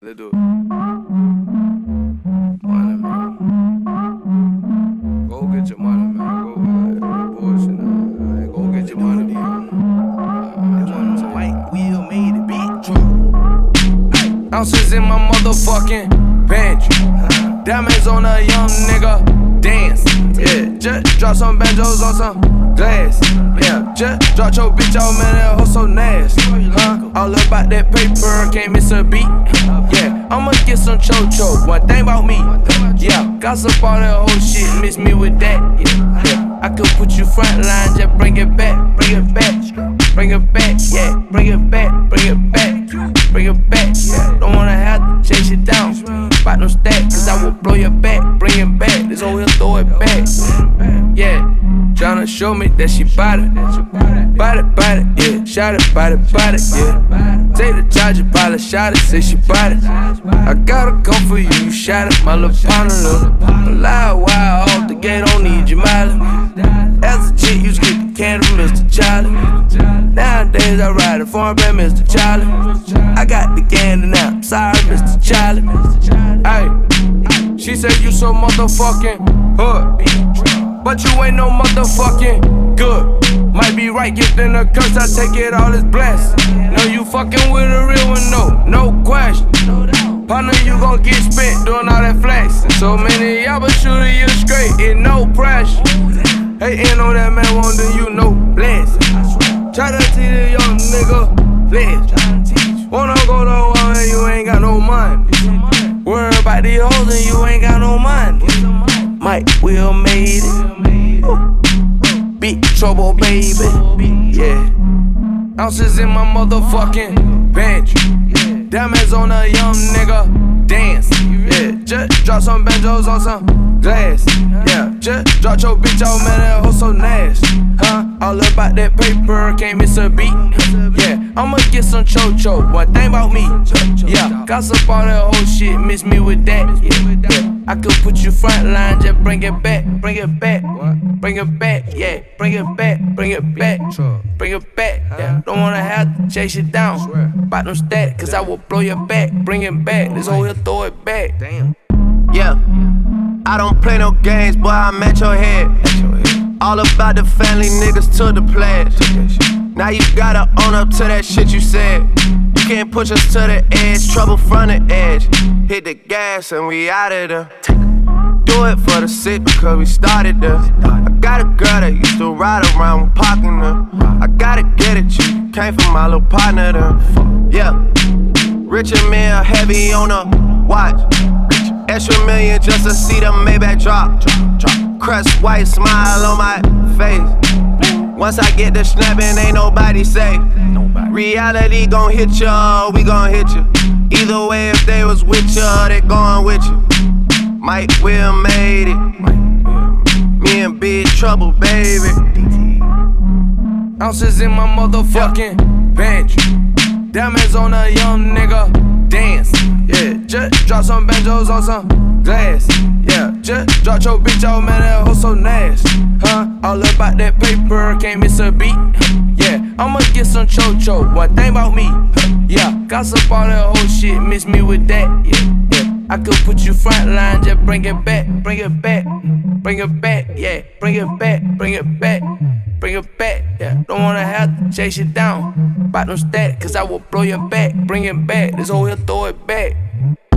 Let's do it. Money, man. Go get your money, man. Go bullshit, man. Go get your money, man. White wheel made it, bitch. Ounces in my motherfucking bench. Diamonds on a young nigga. Dance. Yeah, just drop some banjos on some glass. Yeah, just drop your bitch out, man. That hoe so nasty. All about that paper, can't miss a beat. Yeah, I'ma get some cho-cho. One thing about me. Yeah, gossip all that whole shit, miss me with that. Yeah, I could put you front line, just bring it back, bring it back. Bring it back, yeah, bring it back, bring it back, bring it back, yeah. Don't wanna have to chase it down. Bout no stack, cause I will blow your back, bring it back. This hoe here throw it back, yeah. Tryna show me that she bout it, bout it, yeah. Shot it, bout it, yeah. Take the charger, pilot, shot it, say she bout it. I gotta come for you, you shot it, my little partner, little. Lie wild off the gate, don't need your mileage. As a chick, you just get the candy from Mr. Charlie. Nowadays I ride a foreign band, Mr. Charlie. I got the candy now, I'm sorry, Mr. Charlie. Ay, she said you so motherfucking hood, but you ain't no motherfucking good. Might be right, gifting a curse, I take it all as blessed. No, you fucking with a real one, no question. Partner, you gon' get spent doing all that flex. So many y'all, but shooting you straight, it no pressure. Hating on that man, won't do you no bless. Try to teach a young nigga bless. Wanna go to war and you ain't got no money. Worry about these hoes and you ain't got no money. Mike Will made it. Big trouble, baby. Yeah. Ounces in my motherfucking bench. Diamonds on a young nigga. Dance. Yeah. Just drop some banjos on some glass. Yeah. Just drop your bitch out, man. That hoe so nasty. All about that paper, can't miss a beat. Yeah. I'ma get some cho-cho. One thing about me. Yeah. Gossip all that whole shit, miss me with that. Yeah. I could put you front line, just bring it back, bring it back, bring it back, yeah, bring it back, bring it back, bring it back, yeah. Don't wanna have to chase it down, bout no stack, cause I will blow your back, bring it back, this hoe here throw it back. Damn. Yeah, I don't play no games, boy, I'm at your head. All about the family, niggas to the pledge. Now you gotta own up to that shit you said. You can't push us to the edge, trouble from the edge. Hit the gas and we out of there. Do it for the sick because we started there. I got a girl that used to ride around with parking her. I gotta get it, you came from my little partner there. Yeah, Richard Mille heavy on a watch. Extra million just to see the Maybach drop. Crust white smile on my face. Once I get the snapping, ain't nobody safe. Reality gon' hit ya, we gon' hit you. Either way, if they was with ya, they going with you. Mike Will made it. Me in big trouble, baby. Ounces in my motherfucking bench. Diamonds on a young nigga. Dance. Yeah, just drop some banjos on some glass. Yeah, just drop your bitch out, man. That hoe so nasty. All about that paper, can't miss a beat. Yeah, I'ma get some cho-cho. One thing about me. Yeah, gossip all that whole shit, miss me with that. Yeah. I could put you front line, just bring it back, bring it back, bring it back, yeah, bring it back, bring it back, bring it back, yeah. Don't wanna have to chase it down, bout no stack, cause I will blow your back, bring it back, this hoe here throw it back.